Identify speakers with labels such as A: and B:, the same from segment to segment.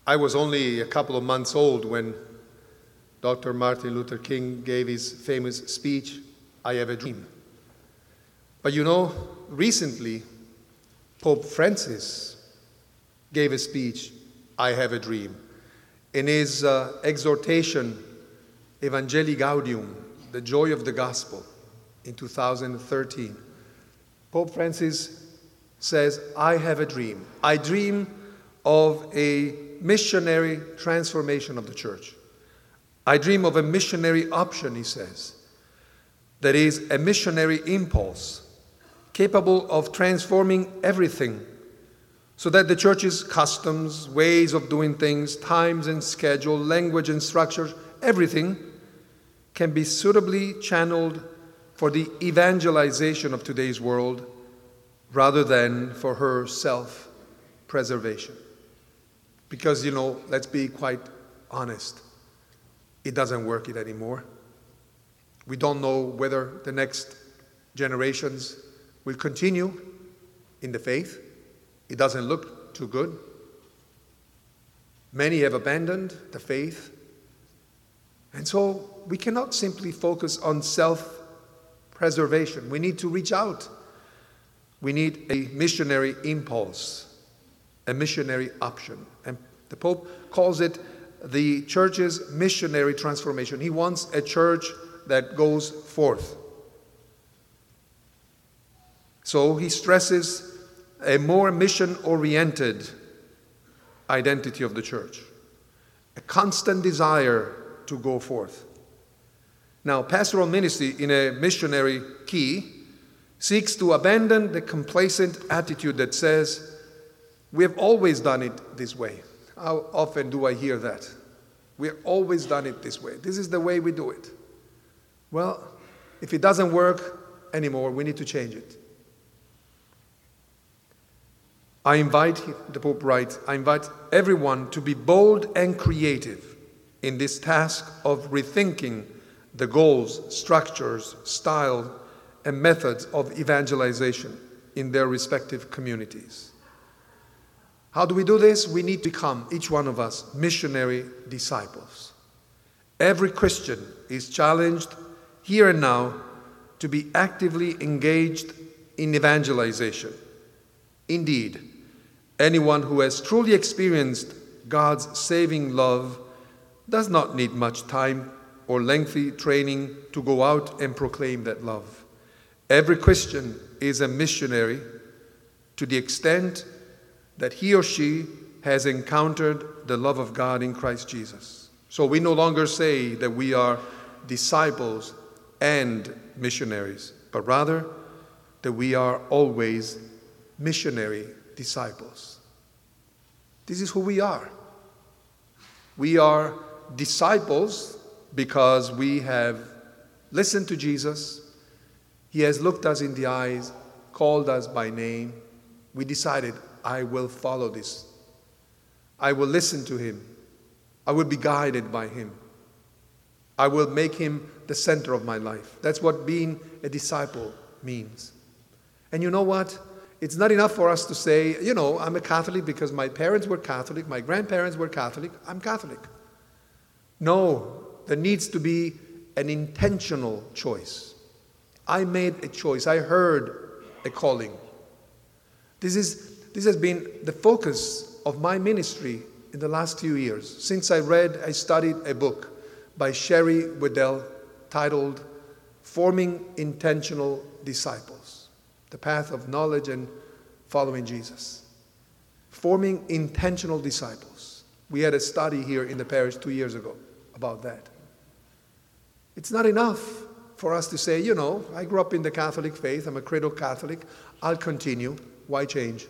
A: I was only a couple of months old when Dr. Martin Luther King gave his famous speech, "I Have a Dream." But recently, Pope Francis gave a speech, "I Have a Dream." In his exhortation, Evangelii Gaudium, the joy of the gospel, in 2013, Pope Francis says, "I have a dream. I dream of a missionary transformation of the church. I dream of a missionary option," he says, "that is a missionary impulse capable of transforming everything so that the church's customs, ways of doing things, times and schedule, language and structures, everything can be suitably channeled for the evangelization of today's world rather than for her self-preservation." Because, let's be quite honest, it doesn't work it anymore. We don't know whether the next generations will continue in the faith. It doesn't look too good. Many have abandoned the faith. And so we cannot simply focus on self-preservation. We need to reach out. We need a missionary impulse, a missionary option. And the Pope calls it the church's missionary transformation. He wants a church that goes forth. So he stresses a more mission-oriented identity of the church, a constant desire to go forth. Now, pastoral ministry in a missionary key seeks to abandon the complacent attitude that says, "We have always done it this way." How often do I hear that? "We have always done it this way. This is the way we do it." Well, if it doesn't work anymore, we need to change it. The Pope writes, "I invite everyone to be bold and creative in this task of rethinking the goals, structures, style, and methods of evangelization in their respective communities." How do we do this? We need to become, each one of us, missionary disciples. Every Christian is challenged here and now to be actively engaged in evangelization. Indeed, anyone who has truly experienced God's saving love does not need much time or lengthy training to go out and proclaim that love. Every Christian is a missionary to the extent that he or she has encountered the love of God in Christ Jesus. So we no longer say that we are disciples and missionaries, but rather that we are always missionary disciples. This is who we are. We are disciples because we have listened to Jesus. He has looked us in the eyes, called us by name. We decided, I will follow this. I will listen to him. I will be guided by him. I will make him the center of my life. That's what being a disciple means. And you know what? It's not enough for us to say, I'm a Catholic because my parents were Catholic, my grandparents were Catholic, I'm Catholic. No, there needs to be an intentional choice. I made a choice. I heard a calling. This has been the focus of my ministry in the last few years, since I studied a book by Sherry Weddell titled Forming Intentional Disciples, The Path of Knowledge and Following Jesus. Forming intentional disciples. We had a study here in the parish 2 years ago about that. It's not enough for us to say, I grew up in the Catholic faith, I'm a cradle Catholic, I'll continue. Why change?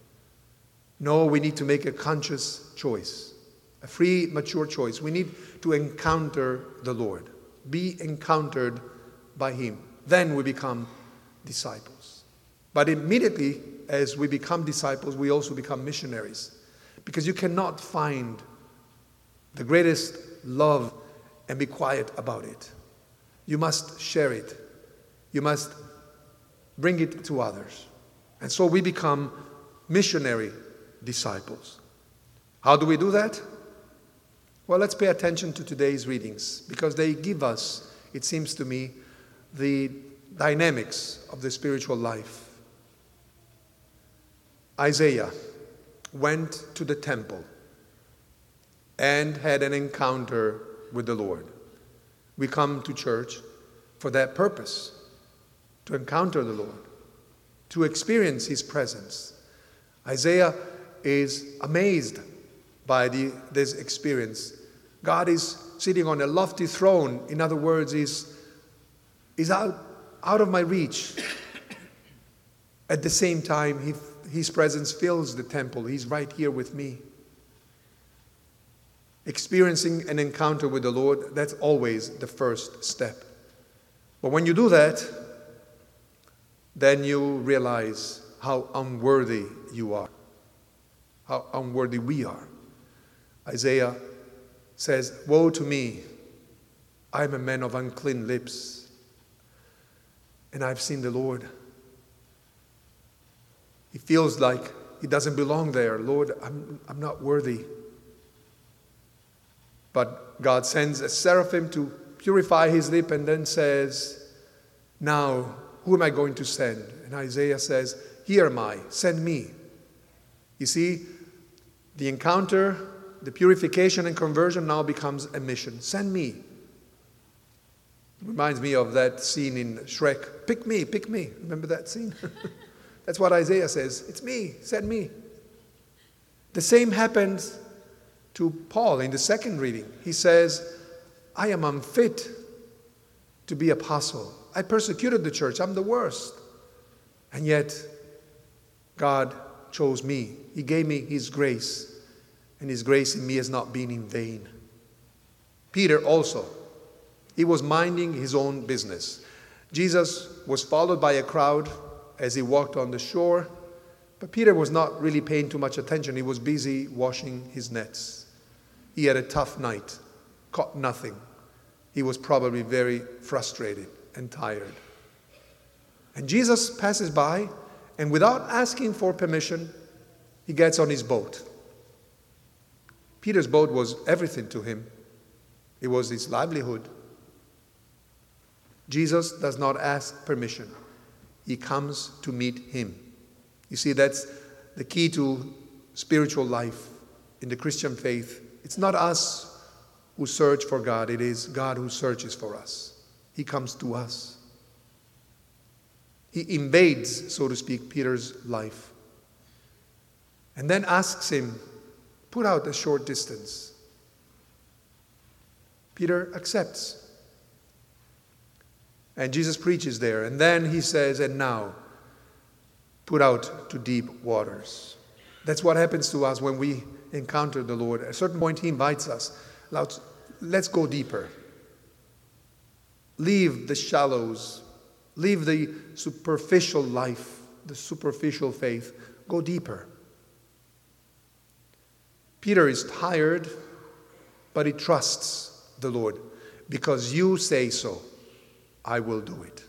A: No, we need to make a conscious choice, a free, mature choice. We need to encounter the Lord, be encountered by him. Then we become disciples. But immediately, as we become disciples, we also become missionaries. Because you cannot find the greatest love and be quiet about it. You must share it. You must bring it to others. And so we become missionary disciples. How do we do that? Well, let's pay attention to today's readings because they give us, it seems to me, the dynamics of the spiritual life. Isaiah went to the temple and had an encounter with the Lord. We come to church for that purpose, to encounter the Lord, to experience His presence. Isaiah is amazed by this experience. God is sitting on a lofty throne. In other words, is out of my reach. At the same time, His presence fills the temple. He's right here with me. Experiencing an encounter with the Lord, that's always the first step. But when you do that, then you realize how unworthy you are, how unworthy we are. Isaiah says, "Woe to me, I am a man of unclean lips, and I've seen the Lord." He feels like he doesn't belong there. Lord, I'm not worthy. But God sends a seraphim to purify his lip and then says, "Now, who am I going to send?" And Isaiah says, "Here am I, send me." You see, the encounter, the purification and conversion now becomes a mission. Send me. Reminds me of that scene in Shrek. Pick me, pick me. Remember that scene? That's what Isaiah says. It's me, send me. The same happens to Paul in the second reading. He says, "I am unfit to be apostle. I persecuted the church. I'm the worst. And yet, God chose me. He gave me His grace. And His grace in me has not been in vain." Peter also. He was minding his own business. Jesus was followed by a crowd as he walked on the shore. But Peter was not really paying too much attention. He was busy washing his nets. He had a tough night, caught nothing. He was probably very frustrated and tired. And Jesus passes by, and without asking for permission, he gets on his boat. Peter's boat was everything to him. It was his livelihood. Jesus does not ask permission. He comes to meet him. You see, that's the key to spiritual life in the Christian faith. It's not us who search for God. It is God who searches for us. He comes to us. He invades, so to speak, Peter's life. And then asks him, "Put out a short distance." Peter accepts. And Jesus preaches there. And then he says, "And now, put out to deep waters." That's what happens to us when we encounter the Lord. At a certain point, He invites us. Let's go deeper. Leave the shallows. Leave the superficial life, the superficial faith. Go deeper. Peter is tired, but he trusts the Lord. "Because you say so, I will do it."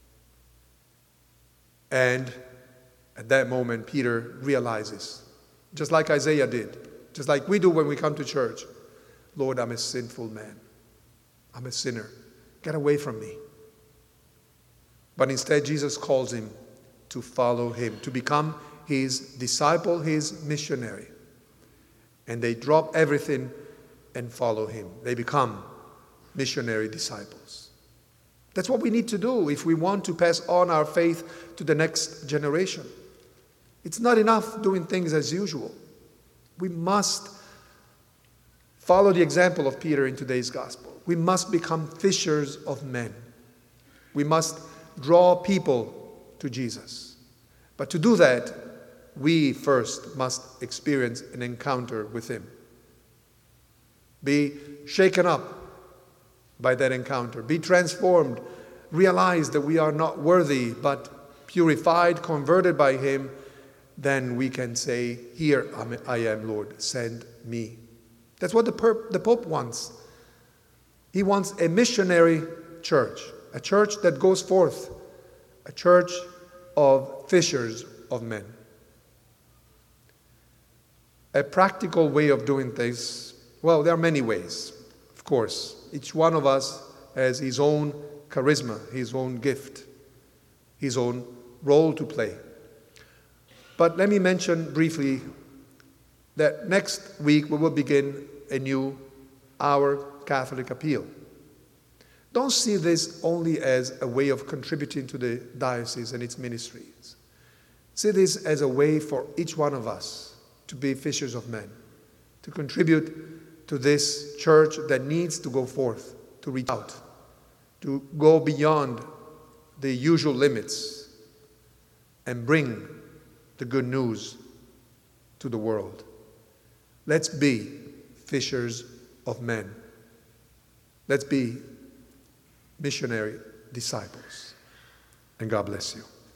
A: And at that moment, Peter realizes, just like Isaiah did, just like we do when we come to church, "Lord, I'm a sinful man. I'm a sinner. Get away from me." But instead, Jesus calls him to follow Him, to become His disciple, His missionary. And they drop everything and follow Him. They become missionary disciples. That's what we need to do if we want to pass on our faith to the next generation. It's not enough doing things as usual. We must follow the example of Peter in today's gospel. We must become fishers of men. We must draw people to Jesus. But to do that, we first must experience an encounter with Him. Be shaken up by that encounter. Be transformed. Realize that we are not worthy, but purified, converted by Him. Then we can say, "Here I am, Lord, send me." That's what the Pope wants. He wants a missionary church, a church that goes forth, a church of fishers of men. A practical way of doing things, well, there are many ways, of course. Each one of us has his own charisma, his own gift, his own role to play. But let me mention briefly that next week we will begin a new Our Catholic Appeal. Don't see this only as a way of contributing to the diocese and its ministries. See this as a way for each one of us to be fishers of men, to contribute to this church that needs to go forth, to reach out, to go beyond the usual limits and bring the good news to the world. Let's be fishers of men. Let's be missionary disciples. And God bless you.